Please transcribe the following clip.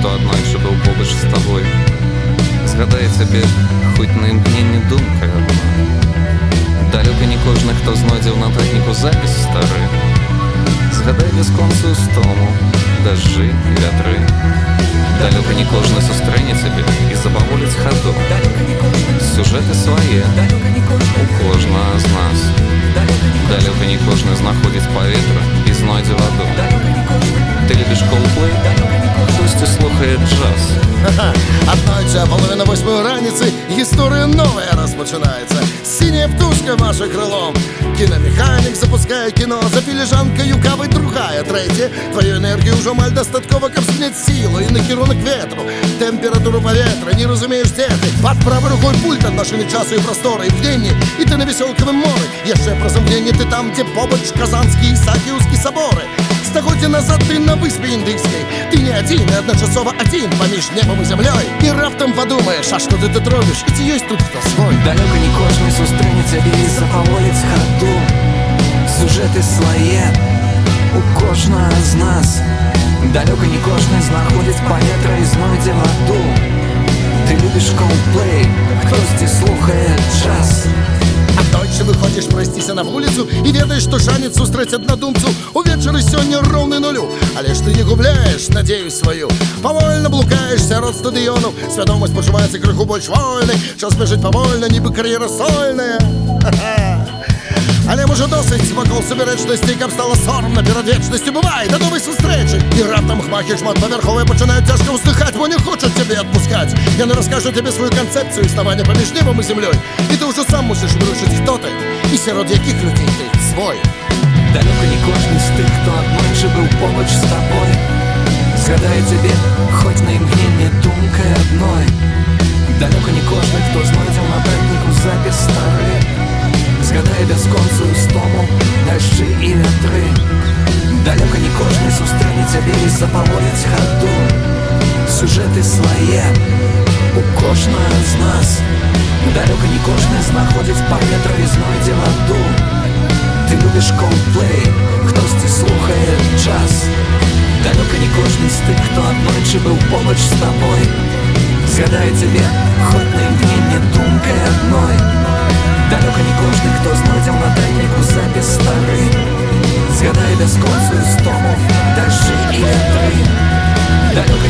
хто аднойчы быў побач з табой. Згадай цябе хоць на імгненне думкай адна. Далёка не кожны, хто знойдзе ў нататніку запіс стары. Згадай бясконцую стому, дажджы і вятры. Далёка не кожны сустрэне цябе і забаволіць хаду. Сюжэты свае у кожнага з нас. Далёка не кожны знаходзіць паветра і знойдзе ваду. Ты любіш Coldplay? Хтосьці слухае джаз. Аднойчы, половина 8 раніцы, гісторыя новая распачынаецца. Синяя птушка маша крылом, киномеханик запускае кіно. За філіжанкаю кавы другая, трэця. Твою энергію ўжо маль дастаткова, каб зняць сілу і накірунак ветру. Тэмпературу паветра, не разумееш дзе ты. Пад правай рукой пульт ад машыны часу і прасторы, імгненне, і ты на весёлкавым моры. Яшчэ праз імгненне ты там, дзе побач казанскі і сакіўскі саборы. Стагоддзя назад ты на выспе індыйскай. Ты не адзін, і адначасова адзін паміж небам і зямлёй. І раптам падумаеш, а што ты тут робіш? І ці ёсць тут хто свой? Далёка не кожны сустрэне цябе і запаволіць хаду. Сюжэты свае у кожнага з нас. Далёка не кожны знаходзіць паветра і знойдзе ваду. Ты любіш Coldplay, хтосьці слухае джаз. Аднойчы выходзіш прайсціся на вуліцу і ведаеш, што шанец сустрэць аднадумцу увечары сёння роўны нулю. Але ж ты не губляеш надзею сваю. Павольна блукаеш сярод стадыёну, свядомасць пачуваецца крыху больш вольнай. Час бежыць павольна, нібы кар'ера сольная. Але можа досыць вакол субярэчнасці, каб стала сорамна перад вечнасцю. Бывай, да новай сустрэчы. І раптам хмахі шматпавярховыя пачынаюць цяжка ўздыхаць, бо не хочуць цябе адпускаць. Яны раскажуць табе сваю канцэпцыю існавання паміж небам і зямлёй. І ты ўжо сам мусіш вырашыць, хто ты і сярод якіх людзей ты свой. Далёка не кожны з тых, хто аднойчы быў побач з табой. Згадай цябе хоць на імгненне думкай адной. Далёка не кожны, хто знойдзе ў нататніку запіс стары. Згадай бясконцую стому, дажджы і вятры. Далёка не кожны сустрэне цябе і запаволіць хаду. Сюжэты свае у кожнага з нас. Далёка не кожны знаходзіць паветра і знойдзе ваду. Ты любіш Coldplay, хтосьці слухае джаз. Далёка не кожны з тых, хто аднойчы быў побач з табой. Згадай цябе хоць на імгненне думкай адной. Далёка не кожны, хто знойдзе ў нататніку запіс стары. Згадай бясконцую стому, дажджы і вятры. Далёка